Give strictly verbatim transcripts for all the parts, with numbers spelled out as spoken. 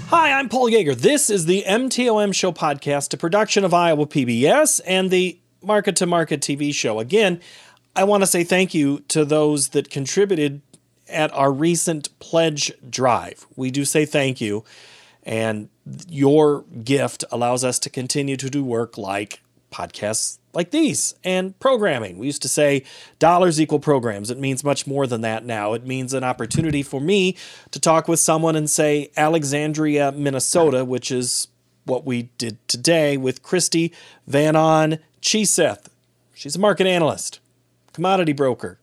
Hi, I'm Paul Yeager. This is the M T O M Show podcast, a production of Iowa P B S and the Market to Market T V show. Again, I want to say thank you to those that contributed at our recent pledge drive. We do say thank you, and your gift allows us to continue to do work like podcasts like these and programming. We used to say dollars equal programs. It means much more than that now. It means an opportunity for me to talk with someone in, say, Alexandria, Minnesota, which is what we did today with Christy Van-On Chieseth. She's a market analyst, commodity broker,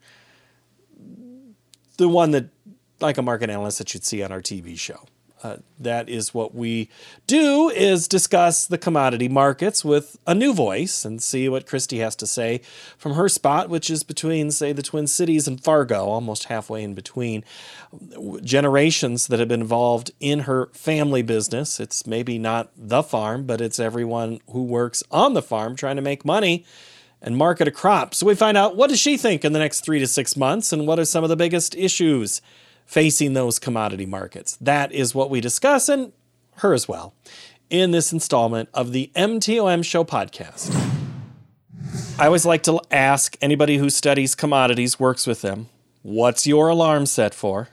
the one that, like a market analyst that you'd see on our T V show. Uh, that is what we do, is discuss the commodity markets with a new voice and see what Christy has to say from her spot, which is between, say, the Twin Cities and Fargo, almost halfway in between. Generations that have been involved in her family business. It's maybe not the farm, but it's everyone who works on the farm trying to make money and market a crop. So we find out, what does she think in the next three to six months, and what are some of the biggest issues facing those commodity markets? That is what we discuss, and her as well, in this installment of the M T O M Show podcast. I always like to ask anybody who studies commodities, works with them, what's your alarm set for?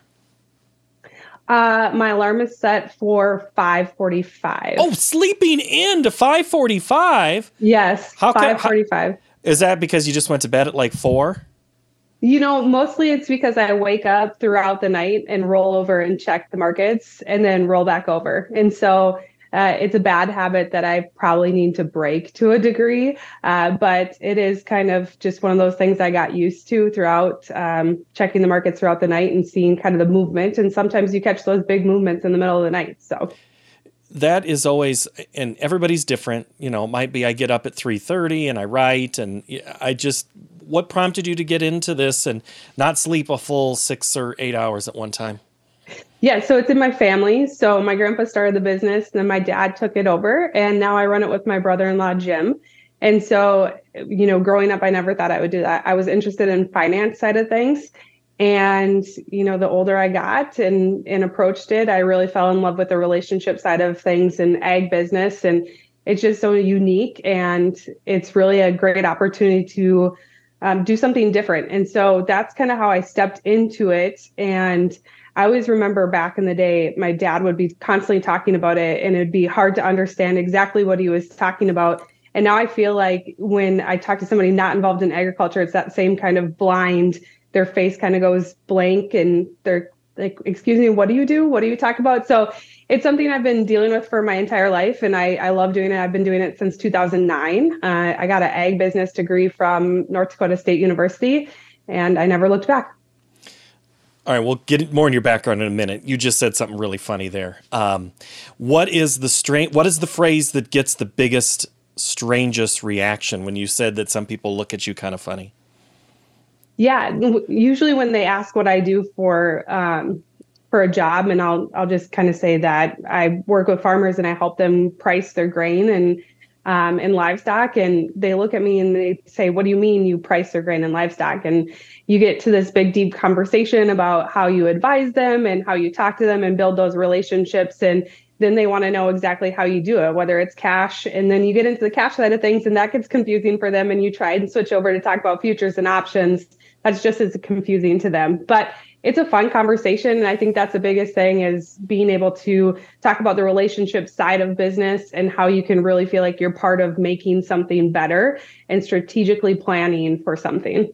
Uh, my alarm is set for five forty-five. Oh, sleeping in to five forty-five? Yes, how five forty-five. How, is that because you just went to bed at like four? You know, mostly it's because I wake up throughout the night and roll over and check the markets and then roll back over. And so uh, it's a bad habit that I probably need to break to a degree. Uh, but it is kind of just one of those things I got used to throughout um, checking the markets throughout the night and seeing kind of the movement. And sometimes you catch those big movements in the middle of the night. So that is always, and everybody's different. You know, it might be I get up at three thirty and I write, and I just, what prompted you to get into this and not sleep a full six or eight hours at one time? Yeah, so it's in my family. So my grandpa started the business, and then my dad took it over, and now I run it with my brother-in-law, Jim. And so, you know, growing up, I never thought I would do that. I was interested in finance side of things. And, you know, the older I got and, and approached it, I really fell in love with the relationship side of things and ag business. And it's just so unique, and it's really a great opportunity to Um, do something different. And so that's kind of how I stepped into it. And I always remember back in the day, my dad would be constantly talking about it, and it'd be hard to understand exactly what he was talking about. And now I feel like when I talk to somebody not involved in agriculture, it's that same kind of blind, their face kind of goes blank and they're like, excuse me, what do you do? What do you talk about? So it's something I've been dealing with for my entire life, and I, I love doing it. I've been doing it since two thousand nine. Uh, I got an ag business degree from North Dakota State University, and I never looked back. All right, we'll get more in your background in a minute. You just said something really funny there. Um, what is the stra- What is the phrase that gets the biggest, strangest reaction when you said that some people look at you kind of funny? Yeah, usually when they ask what I do for um, for a job, and I'll I'll just kind of say that I work with farmers and I help them price their grain and um, and livestock, and they look at me and they say, "What do you mean you price their grain and livestock?" And you get to this big deep conversation about how you advise them and how you talk to them and build those relationships, and then they want to know exactly how you do it, whether it's cash, and then you get into the cash side of things, and that gets confusing for them, and you try and switch over to talk about futures and options. That's just as confusing to them. But it's a fun conversation. And I think that's the biggest thing, is being able to talk about the relationship side of business and how you can really feel like you're part of making something better and strategically planning for something.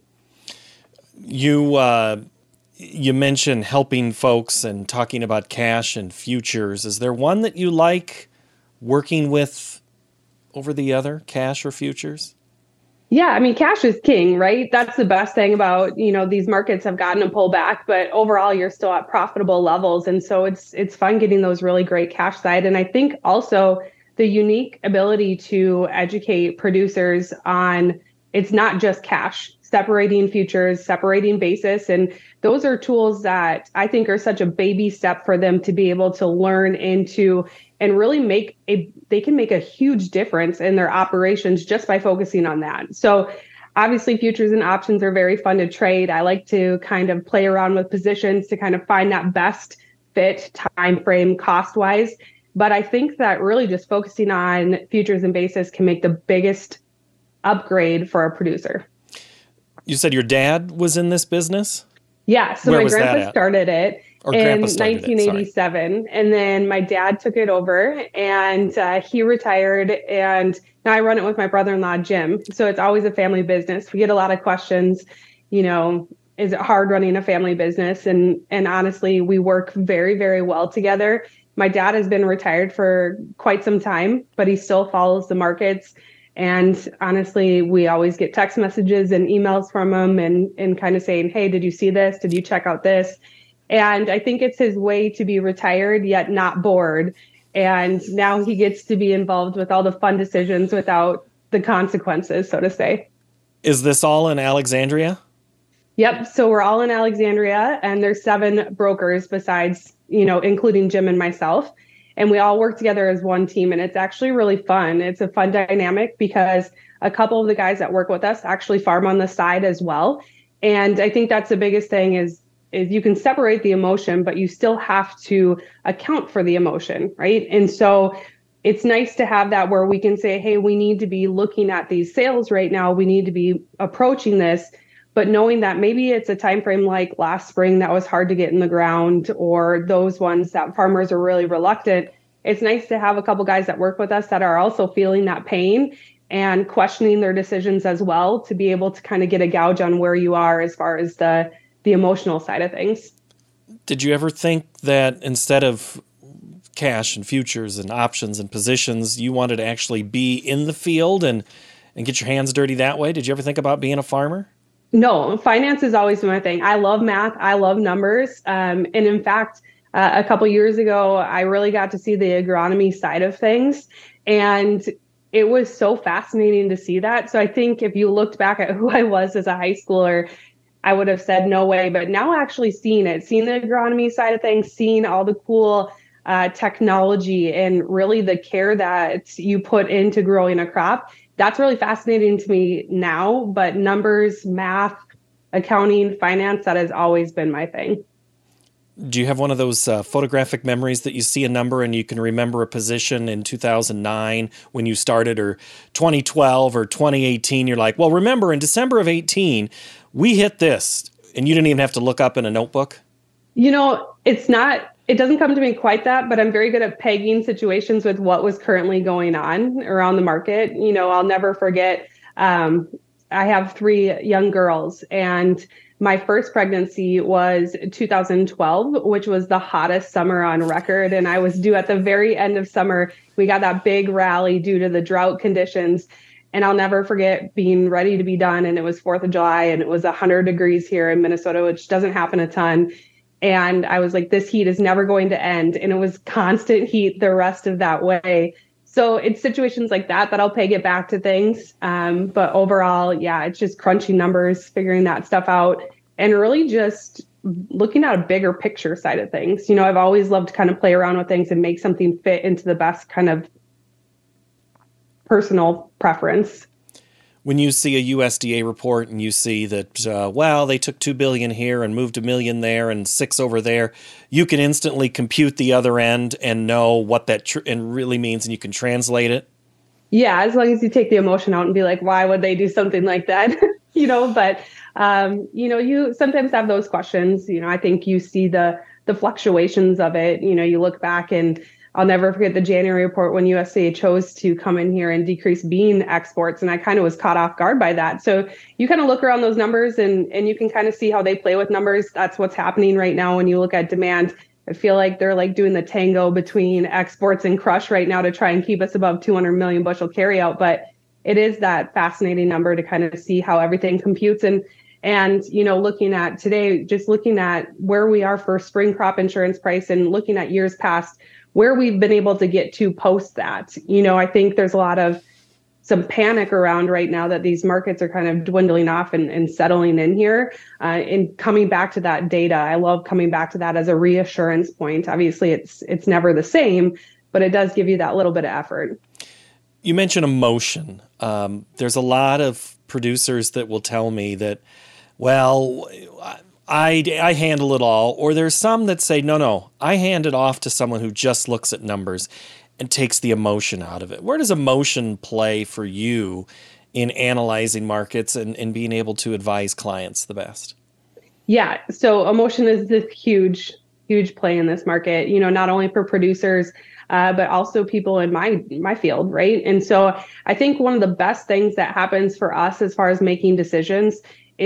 You, uh, you mentioned helping folks and talking about cash and futures. Is there one that you like working with over the other, cash or futures? Yeah, I mean, cash is king, right? That's the best thing about, you know, these markets have gotten a pullback, but overall you're still at profitable levels. And so it's it's fun getting those really great cash side. And I think also the unique ability to educate producers on, it's not just cash, separating futures, separating basis. And those are tools that I think are such a baby step for them to be able to learn into and really make a, they can make a huge difference in their operations just by focusing on that. So obviously futures and options are very fun to trade. I like to kind of play around with positions to kind of find that best fit time frame cost wise. But I think that really just focusing on futures and basis can make the biggest upgrade for a producer. You said your dad was in this business? Yeah, so Where my was that grandpa at? started it Or in grandpa started it, sorry. nineteen eighty-seven, and then my dad took it over, and uh, he retired, and now I run it with my brother-in-law, Jim. So it's always a family business. We get a lot of questions, you know, is it hard running a family business? And and honestly, we work very, very well together. My dad has been retired for quite some time, but he still follows the markets. And honestly, we always get text messages and emails from him and, and kind of saying, hey, did you see this? Did you check out this? And I think it's his way to be retired yet not bored. And now he gets to be involved with all the fun decisions without the consequences, so to say. Is this all in Alexandria? Yep. So we're all in Alexandria, and there's seven brokers besides, you know, including Jim and myself. And we all work together as one team, and it's actually really fun. It's a fun dynamic because a couple of the guys that work with us actually farm on the side as well. And I think that's the biggest thing is, is you can separate the emotion, but you still have to account for the emotion, right? And so it's nice to have that where we can say, hey, we need to be looking at these sales right now. We need to be approaching this, but knowing that maybe it's a time frame like last spring that was hard to get in the ground, or those ones that farmers are really reluctant. It's nice to have a couple guys that work with us that are also feeling that pain and questioning their decisions as well, to be able to kind of get a gauge on where you are as far as the the emotional side of things. Did you ever think that instead of cash and futures and options and positions, you wanted to actually be in the field and, and get your hands dirty that way? Did you ever think about being a farmer? No, finance has always been my thing. I love math. I love numbers. Um, and in fact, uh, a couple years ago, I really got to see the agronomy side of things. And it was so fascinating to see that. So I think if you looked back at who I was as a high schooler, I would have said no way. But now actually seeing it, seeing the agronomy side of things, seeing all the cool uh, technology and really the care that you put into growing a crop, that's really fascinating to me now. But numbers, math, accounting, finance, that has always been my thing. Do you have one of those uh, photographic memories that you see a number and you can remember a position in two thousand nine when you started, or twenty twelve or twenty eighteen? You're like, well, remember in December of eighteen, we hit this, and you didn't even have to look up in a notebook? You know, it's not, it doesn't come to me quite that, but I'm very good at pegging situations with what was currently going on around the market. You know, I'll never forget, um, I have three young girls, and my first pregnancy was two thousand twelve, which was the hottest summer on record. And I was due at the very end of summer. We got that big rally due to the drought conditions. And I'll never forget being ready to be done. And it was fourth of July, and it was one hundred degrees here in Minnesota, which doesn't happen a ton. And I was like, this heat is never going to end. And it was constant heat the rest of that way. So it's situations like that that I'll peg it back to things. Um, but overall, yeah, it's just crunching numbers, figuring that stuff out, and really just looking at a bigger picture side of things. You know, I've always loved to kind of play around with things and make something fit into the best kind of personal preference. When you see a U S D A report and you see that, uh, well, they took two billion dollars here and moved a million there and six over there, you can instantly compute the other end and know what that tr- and really means, and you can translate it. Yeah, as long as you take the emotion out and be like, why would they do something like that? you know, but, um, you know, you sometimes have those questions. You know, I think you see the the fluctuations of it. You know, you look back, and I'll never forget the January report when U S D A chose to come in here and decrease bean exports. And I kind of was caught off guard by that. So you kind of look around those numbers, and, and you can kind of see how they play with numbers. That's what's happening right now when you look at demand. I feel like they're like doing the tango between exports and crush right now to try and keep us above two hundred million bushel carryout. But it is that fascinating number to kind of see how everything computes. And And, you know, looking at today, just looking at where we are for spring crop insurance price and looking at years past, where we've been able to get to post that. You know, I think there's a lot of some panic around right now that these markets are kind of dwindling off and, and settling in here. Uh, and coming back to that data, I love coming back to that as a reassurance point. Obviously, it's it's never the same, but it does give you that little bit of effort. You mentioned emotion. Um, there's a lot of producers that will tell me that, well, I, I handle it all. Or there's some that say, no, no, I hand it off to someone who just looks at numbers and takes the emotion out of it. Where does emotion play for you in analyzing markets and, and being able to advise clients the best? Yeah. So emotion is this huge, huge play in this market, you know, not only for producers, uh, but also people in my my field, right? And so I think one of the best things that happens for us as far as making decisions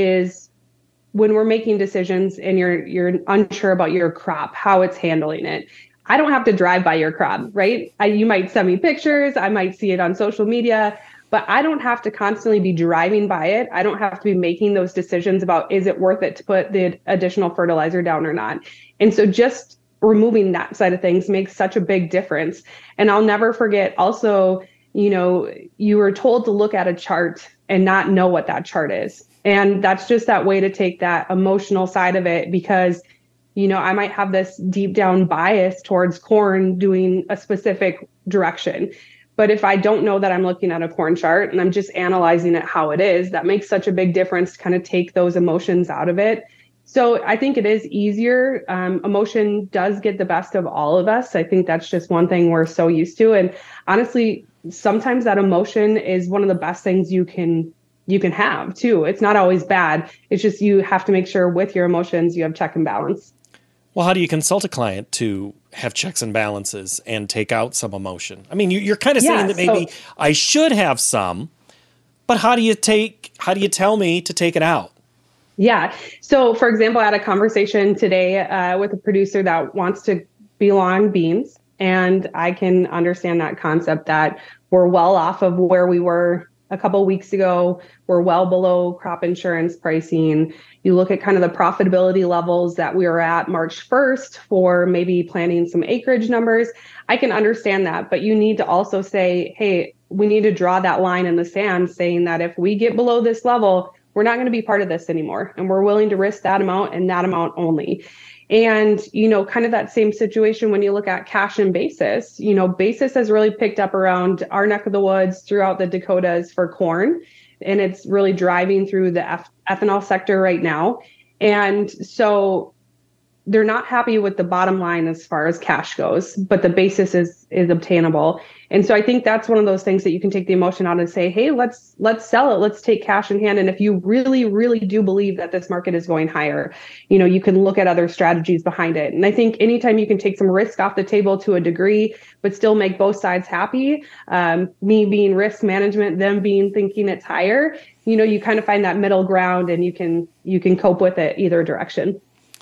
is when we're making decisions and you're you're unsure about your crop, how it's handling it. I don't have to drive by your crop, right? I, you might send me pictures, I might see it on social media, but I don't have to constantly be driving by it. I don't have to be making those decisions about, is it worth it to put the additional fertilizer down or not? And so just removing that side of things makes such a big difference. And I'll never forget also, you know, you were told to look at a chart and not know what that chart is. And that's just that way to take that emotional side of it, because, you know, I might have this deep down bias towards corn doing a specific direction. But if I don't know that I'm looking at a corn chart and I'm just analyzing it how it is, that makes such a big difference to kind of take those emotions out of it. So I think it is easier. Um, emotion does get the best of all of us. I think that's just one thing we're so used to. And honestly, sometimes that emotion is one of the best things you can you can have too. It's not always bad. It's just you have to make sure with your emotions you have check and balance. Well, how do you consult a client to have checks and balances and take out some emotion? I mean, you're kind of saying yeah, that maybe so, I should have some, but how do you take, how do you tell me to take it out? Yeah. So for example, I had a conversation today uh, with a producer that wants to be long beans. And I can understand that concept that we're well off of where we were a couple of weeks ago. We're well below crop insurance pricing. You look at kind of the profitability levels that we were at March first for maybe planting some acreage numbers. I can understand that, but you need to also say, hey, we need to draw that line in the sand saying that if we get below this level, we're not going to be part of this anymore. And we're willing to risk that amount and that amount only. And, you know, kind of that same situation when you look at cash and basis, you know, basis has really picked up around our neck of the woods throughout the Dakotas for corn. And it's really driving through the eth- ethanol sector right now. And so they're not happy with the bottom line as far as cash goes, but the basis is is obtainable. And so I think that's one of those things that you can take the emotion out and say, hey, let's let's sell it. Let's take cash in hand. And if you really, really do believe that this market is going higher, you know, you can look at other strategies behind it. And I think anytime you can take some risk off the table to a degree, but still make both sides happy, um, me being risk management, them being thinking it's higher, you know, you kind of find that middle ground and you can you can cope with it either direction.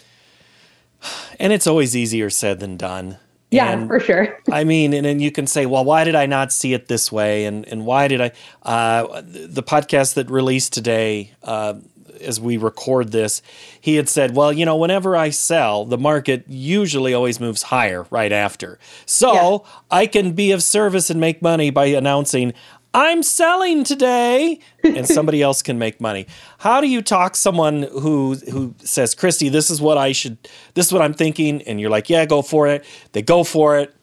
And it's always easier said than done. Yeah, and, for sure. I mean, and then you can say, well, why did I not see it this way? And and why did I, uh, the podcast that released today, uh, as we record this, he had said, well, you know, whenever I sell, the market usually always moves higher right after. So yeah. I can be of service and make money by announcing, I'm selling today, and somebody else can make money. How do you talk someone who who says, Christy, this is what I should, this is what I'm thinking, and you're like, yeah, go for it. They go for it,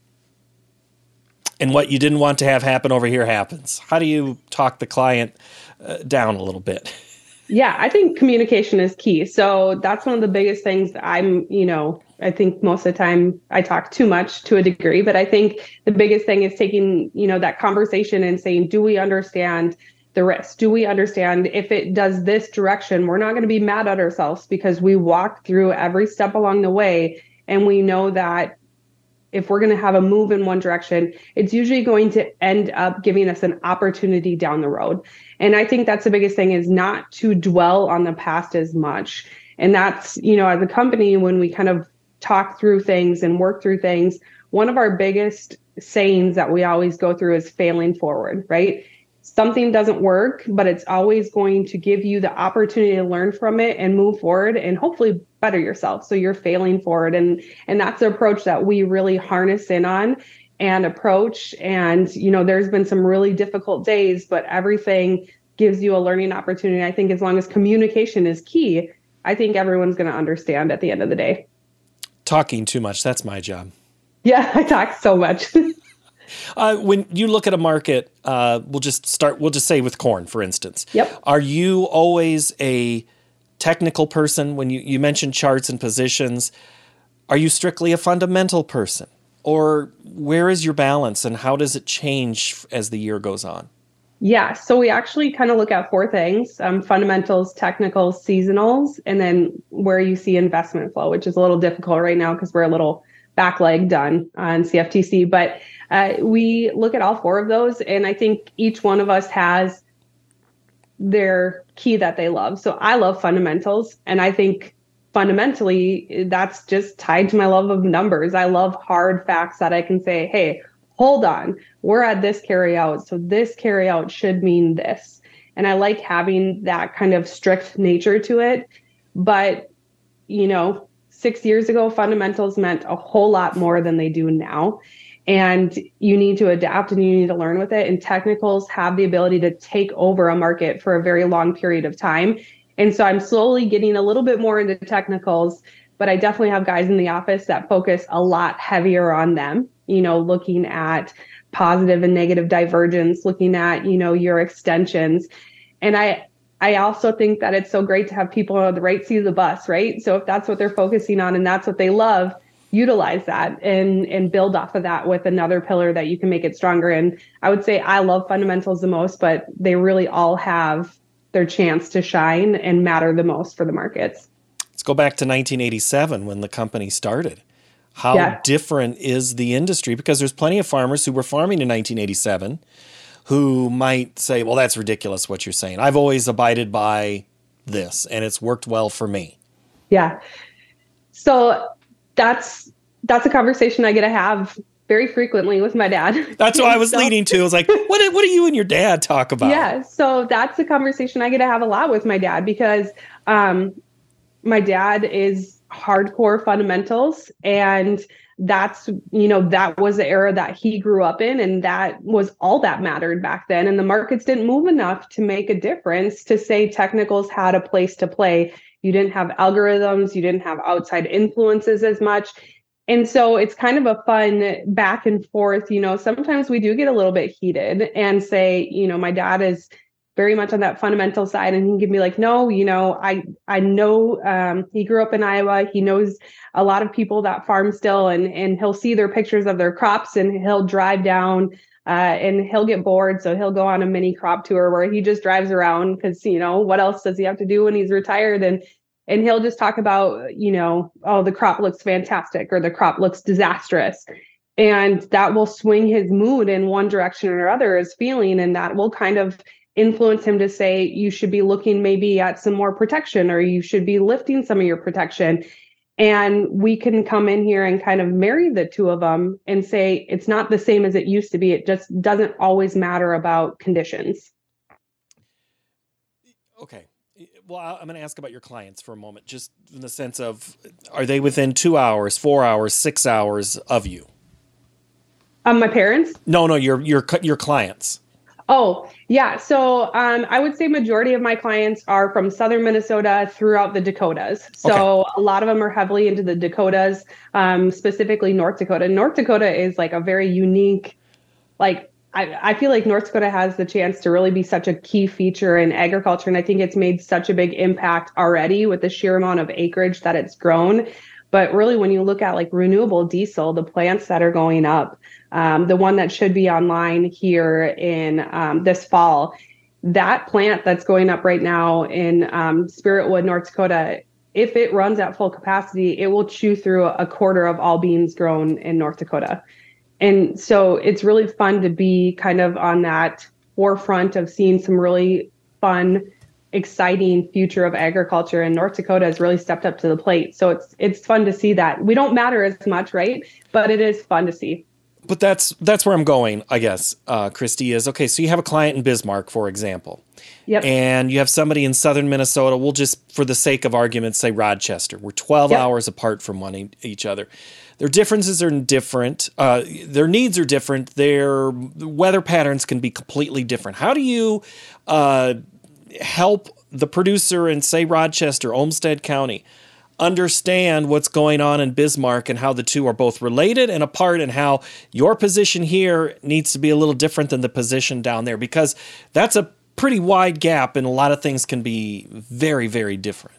and what you didn't want to have happen over here happens. How do you talk the client uh, down a little bit? Yeah, I think communication is key. So that's one of the biggest things that I'm, you know, I think most of the time I talk too much to a degree, but I think the biggest thing is taking, you know, that conversation and saying, do we understand the risk? Do we understand if it does this direction, we're not going to be mad at ourselves because we walked through every step along the way. And we know that if we're going to have a move in one direction, it's usually going to end up giving us an opportunity down the road. And I think that's the biggest thing, is not to dwell on the past as much. And that's, you know, as a company, when we kind of talk through things and work through things, one of our biggest sayings that we always go through is failing forward, right? Something doesn't work, but it's always going to give you the opportunity to learn from it and move forward and hopefully better yourself. So you're failing forward. And, and that's the approach that we really harness in on and approach. And, you know, there's been some really difficult days, but everything gives you a learning opportunity. I think as long as communication is key, I think everyone's going to understand at the end of the day. Talking too much, that's my job. Yeah, I talk so much. Uh, when you look at a market, uh, we'll just start, we'll just say with corn, for instance. Yep. Are you always a technical person? When you, you mentioned charts and positions, are you strictly a fundamental person? Or where is your balance and how does it change as the year goes on? Yeah, so we actually kind of look at four things, um, fundamentals, technicals, seasonals, and then where you see investment flow, which is a little difficult right now because we're a little backlegged on, on C F T C. But uh, we look at all four of those, and I think each one of us has their key that they love. So I love fundamentals, and I think fundamentally that's just tied to my love of numbers. I love hard facts that I can say, hey, hold on, we're at this carry out, so this carry out should mean this. And I like having that kind of strict nature to it. But, you know, six years ago, fundamentals meant a whole lot more than they do now. And you need to adapt and you need to learn with it. And technicals have the ability to take over a market for a very long period of time. And so I'm slowly getting a little bit more into technicals, but I definitely have guys in the office that focus a lot heavier on them, you know, looking at positive and negative divergence, looking at, you know, your extensions. And I, I also think that it's so great to have people on the right seat of the bus, right? So if that's what they're focusing on and that's what they love, utilize that and, and build off of that with another pillar that you can make it stronger. And I would say I love fundamentals the most, but they really all have their chance to shine and matter the most for the markets. Let's go back to nineteen eighty-seven when the company started. How yeah. different is the industry? Because there's plenty of farmers who were farming in nineteen eighty-seven who might say, well, that's ridiculous what you're saying. I've always abided by this and it's worked well for me. Yeah. So that's that's a conversation I get to have very frequently with my dad. That's what I was so, leading to. I was like, what, what do you and your dad talk about? Yeah. So that's a conversation I get to have a lot with my dad because um, my dad is hardcore fundamentals, and that's, you know, that was the era that he grew up in, and that was all that mattered back then. And the markets didn't move enough to make a difference to say technicals had a place to play. You didn't have algorithms, you didn't have outside influences as much. And so it's kind of a fun back and forth. You know, sometimes we do get a little bit heated and say, you know, my dad is very much on that fundamental side, and he can be like, no, you know, I I know um, he grew up in Iowa. He knows a lot of people that farm still, and and he'll see their pictures of their crops, and he'll drive down uh, and he'll get bored, so he'll go on a mini crop tour where he just drives around because, you know, what else does he have to do when he's retired? And and he'll just talk about, you know, oh, the crop looks fantastic or the crop looks disastrous. And that will swing his mood in one direction or other, his feeling, and that will kind of influence him to say, you should be looking maybe at some more protection, or you should be lifting some of your protection. And we can come in here and kind of marry the two of them and say, it's not the same as it used to be. It just doesn't always matter about conditions. Okay. Well, I'm going to ask about your clients for a moment, just in the sense of, are they within two hours, four hours, six hours of you? Um, my parents? No, no, your your your clients. Oh, yeah. So um, I would say majority of my clients are from southern Minnesota throughout the Dakotas. So okay. A lot of them are heavily into the Dakotas, um, specifically North Dakota. North Dakota is like a very unique, like, I, I feel like North Dakota has the chance to really be such a key feature in agriculture. And I think it's made such a big impact already with the sheer amount of acreage that it's grown. But really, when you look at like renewable diesel, the plants that are going up, um, the one that should be online here in um, this fall, that plant that's going up right now in um, Spiritwood, North Dakota, if it runs at full capacity, it will chew through a quarter of all beans grown in North Dakota. And so it's really fun to be kind of on that forefront of seeing some really fun, exciting future of agriculture, and North Dakota has really stepped up to the plate. So it's it's fun to see that. We don't matter as much, right? But it is fun to see. But that's that's where I'm going, I guess, uh, Christy, is, okay, so you have a client in Bismarck, for example. Yep. And you have somebody in southern Minnesota. We'll just, for the sake of argument, say Rochester. We're twelve yep. hours apart from one each other. Their differences are different. Uh, their needs are different. Their weather patterns can be completely different. How do you uh, help the producer in, say, Rochester, Olmsted County, understand what's going on in Bismarck and how the two are both related and apart, and how your position here needs to be a little different than the position down there? Because that's a pretty wide gap, and a lot of things can be very, very different.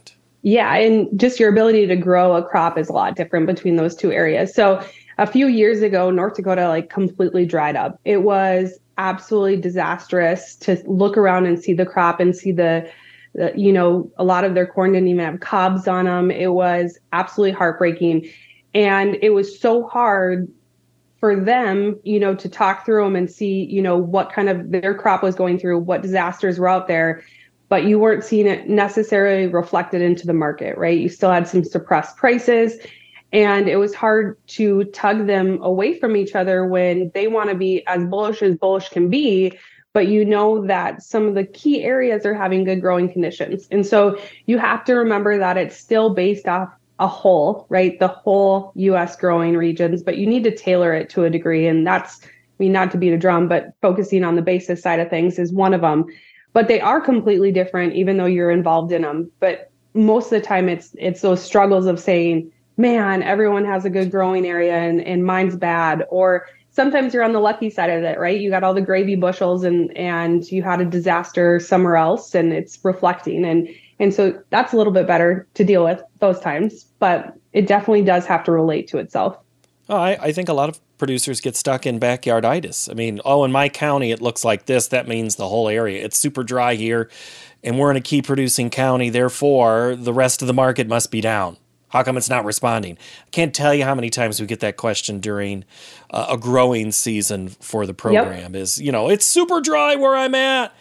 Yeah, and just your ability to grow a crop is a lot different between those two areas. So a few years ago, North Dakota like completely dried up. It was absolutely disastrous to look around and see the crop and see the, the you know, a lot of their corn didn't even have cobs on them. It was absolutely heartbreaking. And it was so hard for them, you know, to talk through them and see, you know, what kind of their crop was going through, what disasters were out there, but you weren't seeing it necessarily reflected into the market, right? You still had some suppressed prices, and it was hard to tug them away from each other when they want to be as bullish as bullish can be, but you know that some of the key areas are having good growing conditions. And so you have to remember that it's still based off a whole, right? The whole U S growing regions, but you need to tailor it to a degree. And that's, I mean, not to beat a drum, but focusing on the basis side of things is one of them. But they are completely different, even though you're involved in them. But most of the time, it's it's those struggles of saying, man, everyone has a good growing area and, and mine's bad. Or sometimes you're on the lucky side of it, right? You got all the gravy bushels and and you had a disaster somewhere else, and it's reflecting. And and so that's a little bit better to deal with those times. But it definitely does have to relate to itself. Oh, I, I think a lot of producers get stuck in backyarditis. I mean, oh, in my county, it looks like this. That means the whole area. It's super dry here, and we're in a key producing county. Therefore, the rest of the market must be down. How come it's not responding? I can't tell you how many times we get that question during uh, a growing season for the program. Yep. Is, you know, it's super dry where I'm at.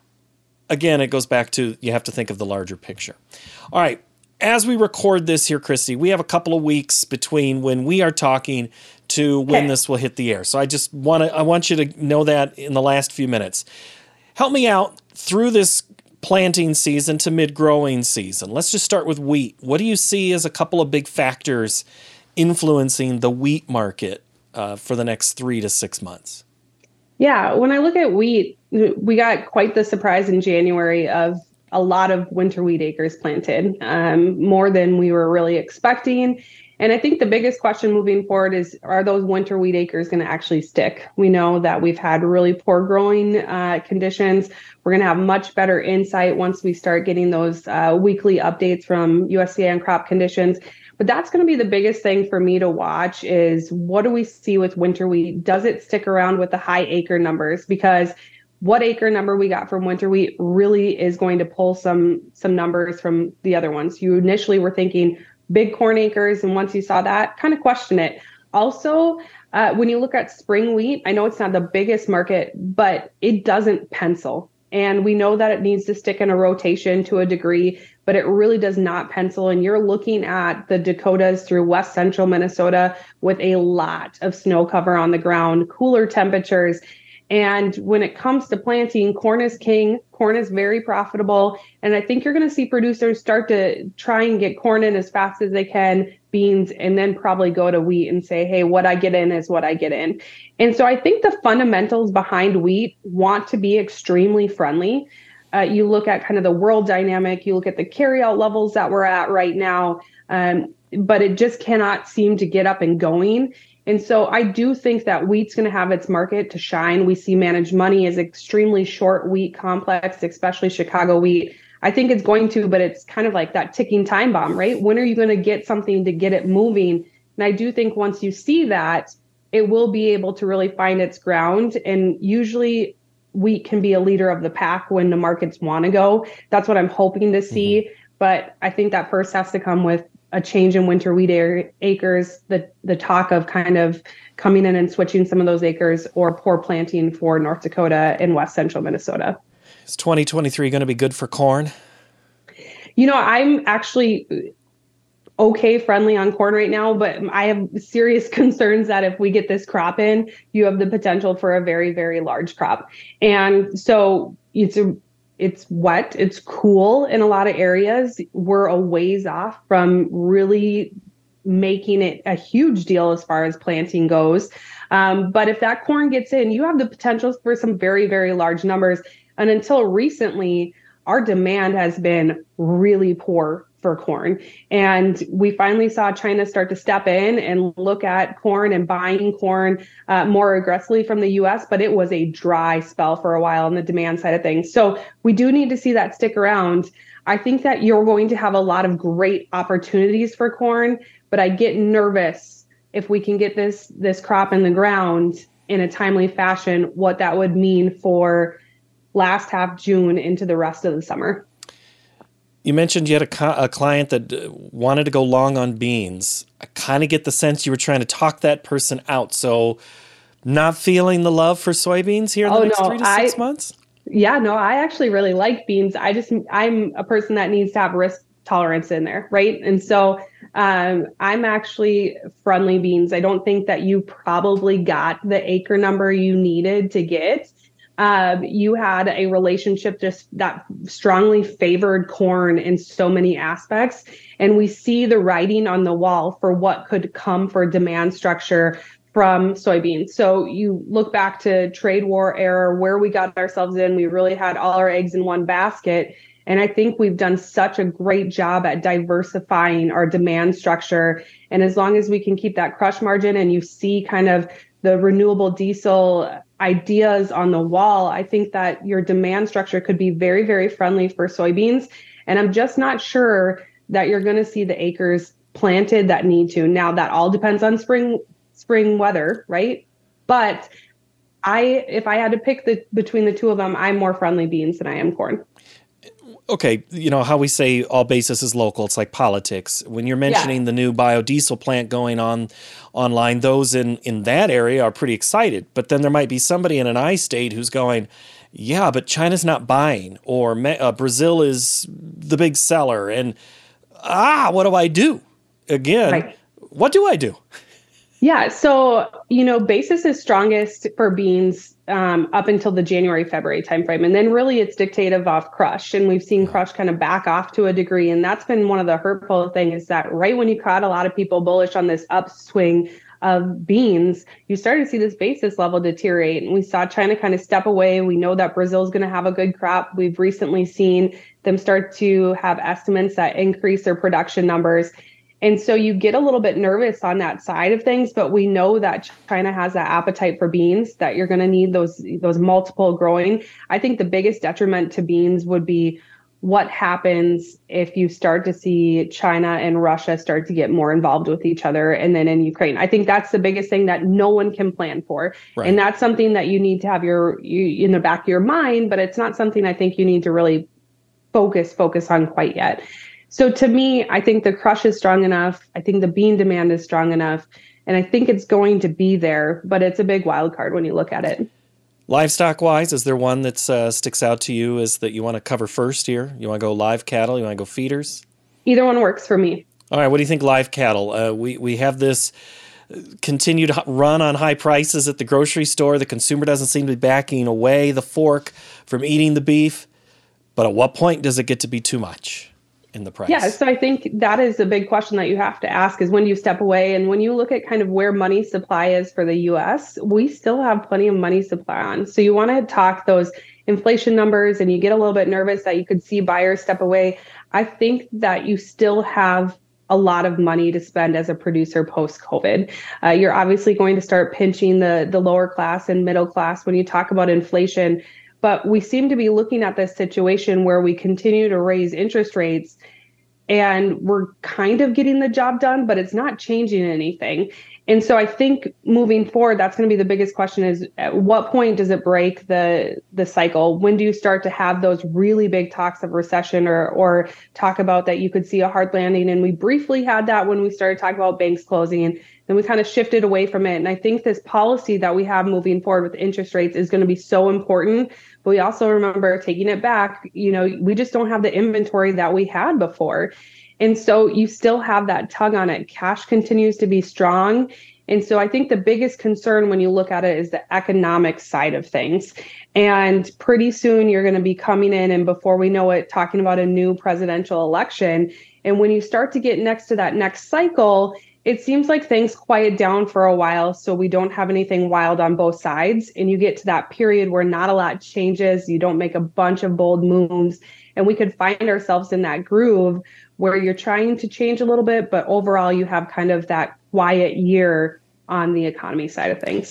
Again, it goes back to you have to think of the larger picture. All right. As we record this here, Christy, we have a couple of weeks between when we are talking to when okay. this will hit the air. So I just want to I want you to know that in the last few minutes. Help me out through this planting season to mid-growing season. Let's just start with wheat. What do you see as a couple of big factors influencing the wheat market uh, for the next three to six months? Yeah, when I look at wheat, we got quite the surprise in January of a lot of winter wheat acres planted, um, more than we were really expecting. And I think the biggest question moving forward is, are those winter wheat acres going to actually stick? We know that we've had really poor growing uh, conditions. We're going to have much better insight once we start getting those uh, weekly updates from U S D A on crop conditions. But that's going to be the biggest thing for me to watch is, what do we see with winter wheat? Does it stick around with the high acre numbers? Because what acre number we got from winter wheat really is going to pull some some numbers from the other ones. You initially were thinking big corn acres, and once you saw that, kind of question it. Also, uh, when you look at spring wheat, I know it's not the biggest market, but it doesn't pencil. And we know that it needs to stick in a rotation to a degree, but it really does not pencil. And you're looking at the Dakotas through west central Minnesota with a lot of snow cover on the ground, cooler temperatures. And when it comes to planting, corn is king. Corn is very profitable. And I think you're going to see producers start to try and get corn in as fast as they can, beans, and then probably go to wheat and say, hey, what I get in is what I get in. And so I think the fundamentals behind wheat want to be extremely friendly. Uh, you look at kind of the world dynamic, you look at the carryout levels that we're at right now, um, but it just cannot seem to get up and going. And so I do think that wheat's going to have its market to shine. We see managed money as extremely short wheat complex, especially Chicago wheat. I think it's going to, but it's kind of like that ticking time bomb, right? When are you going to get something to get it moving? And I do think once you see that, it will be able to really find its ground. And usually wheat can be a leader of the pack when the markets want to go. That's what I'm hoping to see. Mm-hmm. But I think that first has to come with a change in winter wheat acres, the the talk of kind of coming in and switching some of those acres, or poor planting for North Dakota and west central Minnesota. Is twenty twenty-three going to be good for corn? You know, I'm actually okay friendly on corn right now, but I have serious concerns that if we get this crop in, you have the potential for a very, very large crop. And so it's a It's wet, it's cool in a lot of areas. We're a ways off from really making it a huge deal as far as planting goes. Um, but if that corn gets in, you have the potential for some very, very large numbers. And until recently, our demand has been really poor for corn. And we finally saw China start to step in and look at corn and buying corn uh, more aggressively from the U S, but it was a dry spell for a while on the demand side of things. So we do need to see that stick around. I think that you're going to have a lot of great opportunities for corn, but I get nervous if we can get this this crop in the ground in a timely fashion, what that would mean for last half June into the rest of the summer. You mentioned you had a, co- a client that wanted to go long on beans. I kind of get the sense you were trying to talk that person out. So not feeling the love for soybeans here in the oh, next no, three to six I, months? Yeah, no, I actually really like beans. I just, I'm a person that needs to have risk tolerance in there, right? And so um, I'm actually friendly beans. I don't think that you probably got the acre number you needed to get. Uh, you had a relationship just that strongly favored corn in so many aspects. And we see the writing on the wall for what could come for demand structure from soybeans. So you look back to trade war era, where we got ourselves in, we really had all our eggs in one basket. And I think we've done such a great job at diversifying our demand structure. And as long as we can keep that crush margin and you see kind of the renewable diesel ideas on the wall, I think that your demand structure could be very, very friendly for soybeans. And I'm just not sure that you're going to see the acres planted that need to. Now, that all depends on spring spring weather, right? But I, if I had to pick the between the two of them, I'm more friendly beans than I am corn. Okay, you know how we say all basis is local. It's like politics. When you're mentioning Yeah. the new biodiesel plant going on online, those in, in that area are pretty excited. But then there might be somebody in an I state who's going, yeah, but China's not buying, or uh, Brazil is the big seller. And ah, what do I do? Again, right. What do I do? Yeah, so, you know, basis is strongest for beans um, up until the January, February timeframe. And then really it's dictative of crush. And we've seen crush kind of back off to a degree. And that's been one of the hurtful things, is that right when you caught a lot of people bullish on this upswing of beans, you started to see this basis level deteriorate. And we saw China kind of step away. We know that Brazil is going to have a good crop. We've recently seen them start to have estimates that increase their production numbers. And so you get a little bit nervous on that side of things, but we know that China has that appetite for beans, that you're going to need those those multiple growing. I think the biggest detriment to beans would be what happens if you start to see China and Russia start to get more involved with each other, and then in Ukraine. I think that's the biggest thing that no one can plan for. Right. And that's something that you need to have your you, in the back of your mind, but it's not something I think you need to really focus focus on quite yet. So to me, I think the crush is strong enough. I think the bean demand is strong enough. And I think it's going to be there, but it's a big wild card when you look at it. Livestock wise, is there one that uh, sticks out to you is that you want to cover first here? You want to go live cattle? You want to go feeders? Either one works for me. All right. What do you think live cattle? Uh, we, we have this continued run on high prices at the grocery store. The consumer doesn't seem to be backing away the fork from eating the beef. But at what point does it get to be too much in the price? Yeah, so I think that is a big question that you have to ask, is when do you step away? And when you look at kind of where money supply is for the U S, we still have plenty of money supply on. So you want to talk those inflation numbers and you get a little bit nervous that you could see buyers step away. I think that you still have a lot of money to spend as a producer post-COVID. Uh, you're obviously going to start pinching the, the lower class and middle class when you talk about inflation. But we seem to be looking at this situation where we continue to raise interest rates and we're kind of getting the job done, but it's not changing anything. And so I think moving forward, that's going to be the biggest question, is at what point does it break the the cycle? When do you start to have those really big talks of recession, or or talk about that you could see a hard landing? And we briefly had that when we started talking about banks closing, and then we kind of shifted away from it. And I think this policy that we have moving forward with interest rates is going to be so important. But we also remember taking it back, you know, we just don't have the inventory that we had before. And so you still have that tug on it. Cash continues to be strong. And so I think the biggest concern when you look at it is the economic side of things. And pretty soon you're going to be coming in, and before we know it, talking about a new presidential election. And when you start to get next to that next cycle, it seems like things quiet down for a while, so we don't have anything wild on both sides. And you get to that period where not a lot changes. You don't make a bunch of bold moves. And we could find ourselves in that groove where you're trying to change a little bit, but overall you have kind of that quiet year on the economy side of things.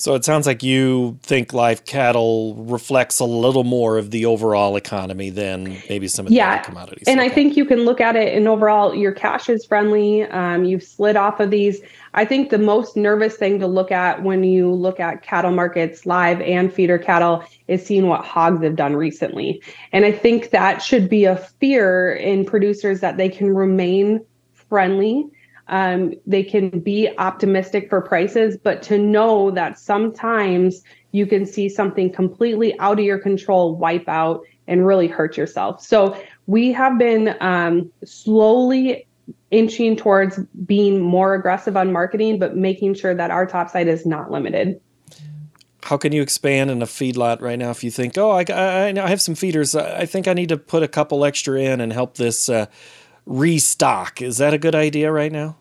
So it sounds like you think live cattle reflects a little more of the overall economy than maybe some of the Yeah. other commodities. And Okay. I think you can look at it and overall your cash is friendly. Um, you've slid off of these. I think the most nervous thing to look at when you look at cattle markets, live and feeder cattle, is seeing what hogs have done recently. And I think that should be a fear in producers that they can remain friendly. Um, they can be optimistic for prices, but to know that sometimes you can see something completely out of your control wipe out and really hurt yourself. So we have been um, slowly inching towards being more aggressive on marketing, but making sure that our top side is not limited. How can you expand in a feedlot right now if you think, oh, I, I, I have some feeders. I think I need to put a couple extra in and help this uh, restock. Is that a good idea right now?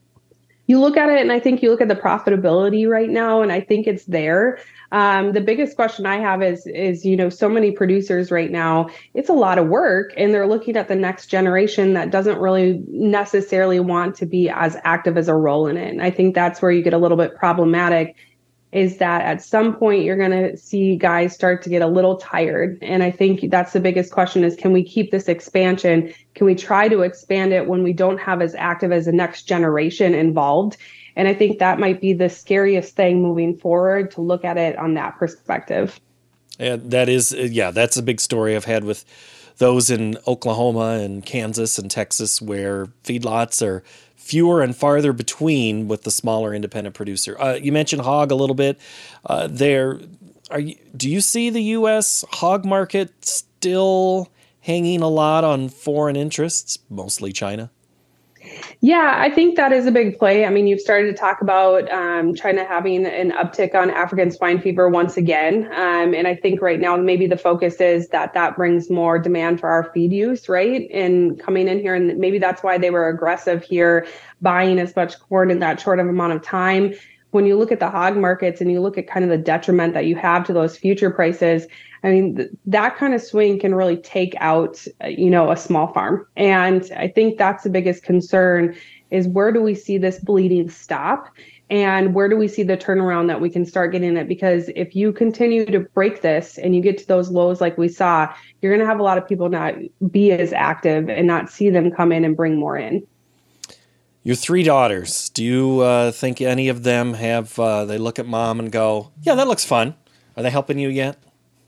You look at it and I think you look at the profitability right now, and I think it's there. Um, the biggest question I have is, is, you know, so many producers right now, it's a lot of work and they're looking at the next generation that doesn't really necessarily want to be as active as a role in it. And I think that's where you get a little bit problematic, is that at some point you're going to see guys start to get a little tired. And I think that's the biggest question is, can we keep this expansion? Can we try to expand it when we don't have as active as the next generation involved? And I think that might be the scariest thing moving forward, to look at it on that perspective. And that is, yeah, that's a big story I've had with those in Oklahoma and Kansas and Texas, where feedlots are fewer and farther between with the smaller independent producer. Uh, you mentioned hog a little bit. Uh, there, are you, do you see the U S hog market still hanging a lot on foreign interests, mostly China? Yeah, I think that is a big play. I mean, you've started to talk about um, China having an uptick on African swine fever once again. Um, and I think right now, maybe the focus is that that brings more demand for our feed use, right? And coming in here, and maybe that's why they were aggressive here, buying as much corn in that short of amount of time. When you look at the hog markets and you look at kind of the detriment that you have to those future prices, I mean, th- that kind of swing can really take out, uh, you know, a small farm. And I think that's the biggest concern, is where do we see this bleeding stop? And where do we see the turnaround that we can start getting it? Because if you continue to break this and you get to those lows like we saw, you're going to have a lot of people not be as active and not see them come in and bring more in. Your three daughters, do you uh, think any of them have, uh, they look at mom and go, yeah, that looks fun. Are they helping you yet?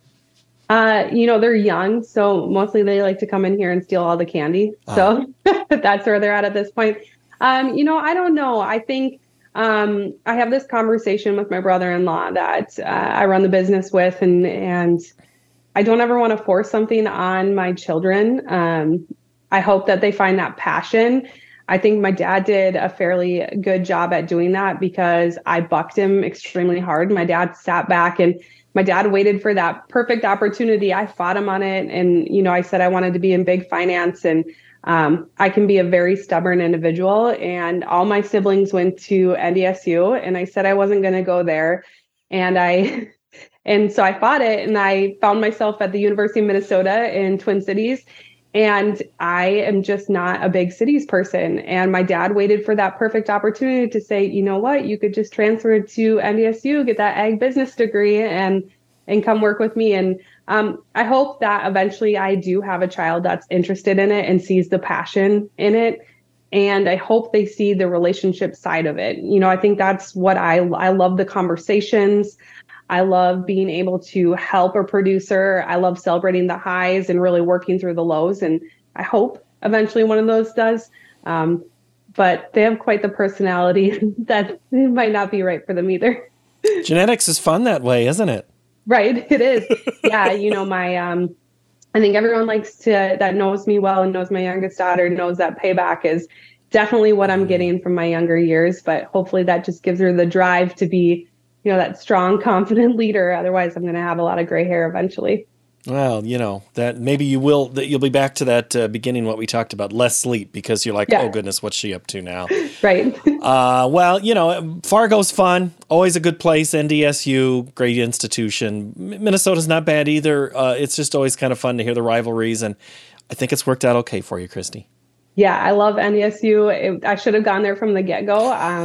Uh, you know, they're young, so mostly they like to come in here and steal all the candy. Uh-huh. So that's where they're at at this point. Um, you know, I don't know. I think um, I have this conversation with my brother-in-law that uh, I run the business with, and and I don't ever want to force something on my children. Um, I hope that they find that passion. I think my dad did a fairly good job at doing that, because I bucked him extremely hard. My dad sat back and my dad waited for that perfect opportunity. I fought him on it. And, you know, I said I wanted to be in big finance, and um, I can be a very stubborn individual. And all my siblings went to N D S U, and I said I wasn't going to go there. And I, and so I fought it, and I found myself at the University of Minnesota in Twin Cities. And I am just not a big cities person. And my dad waited for that perfect opportunity to say, you know what, you could just transfer to N D S U, get that ag business degree, and and come work with me. And um, I hope that eventually I do have a child that's interested in it and sees the passion in it. And I hope they see the relationship side of it. You know, I think that's what I I love, the conversations. I love being able to help a producer. I love celebrating the highs and really working through the lows. And I hope eventually one of those does. Um, but they have quite the personality that it might not be right for them either. Genetics is fun that way, isn't it? Right. It is. Yeah. You know, my, um, I think everyone likes to, that knows me well and knows my youngest daughter, knows that payback is definitely what I'm getting from my younger years. But hopefully that just gives her the drive to be, you know, that strong, confident leader. Otherwise, I'm going to have a lot of gray hair eventually. Well, you know, that maybe you will, that you'll be back to that uh, beginning, what we talked about, less sleep, because you're like, yeah. Oh goodness, what's she up to now? Right. uh, well, you know, Fargo's fun, always a good place. N D S U, great institution. Minnesota's not bad either. Uh, it's just always kind of fun to hear the rivalries. And I think it's worked out okay for you, Christy. Yeah, I love N D S U. It, I should have gone there from the get-go. Um,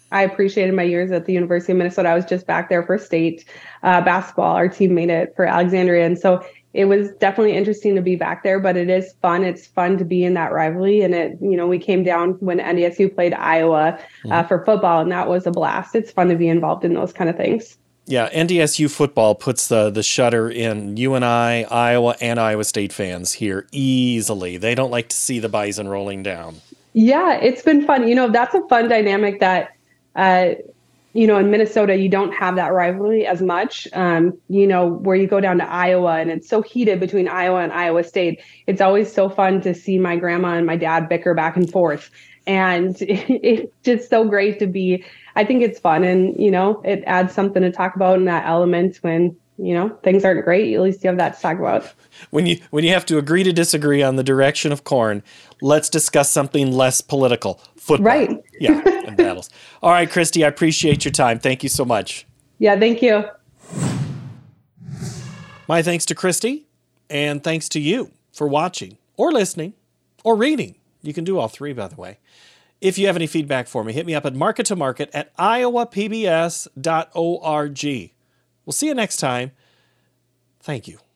I appreciated my years at the University of Minnesota. I was just back there for state uh, basketball. Our team made it for Alexandria. And so it was definitely interesting to be back there, but it is fun. It's fun to be in that rivalry. And it, you know, we came down when N D S U played Iowa uh, for football, and that was a blast. It's fun to be involved in those kind of things. Yeah, N D S U football puts the the shutter in U N I, Iowa, and Iowa State fans here easily. They don't like to see the Bison rolling down. Yeah, it's been fun. You know, that's a fun dynamic that, uh, you know, in Minnesota, you don't have that rivalry as much, um, you know, where you go down to Iowa and it's so heated between Iowa and Iowa State. It's always so fun to see my grandma and my dad bicker back and forth. And it's just so great to be, I think it's fun. And, you know, it adds something to talk about in that element when, you know, things aren't great. At least you have that to talk about. When you when you have to agree to disagree on the direction of corn, let's discuss something less political. Football. Right. Yeah, and battles. All right, Christy, I appreciate your time. Thank you so much. Yeah, thank you. My thanks to Christy, and thanks to you for watching or listening or reading. You can do all three, by the way. If you have any feedback for me, hit me up at market to market at iowa p b s dot org. We'll see you next time. Thank you.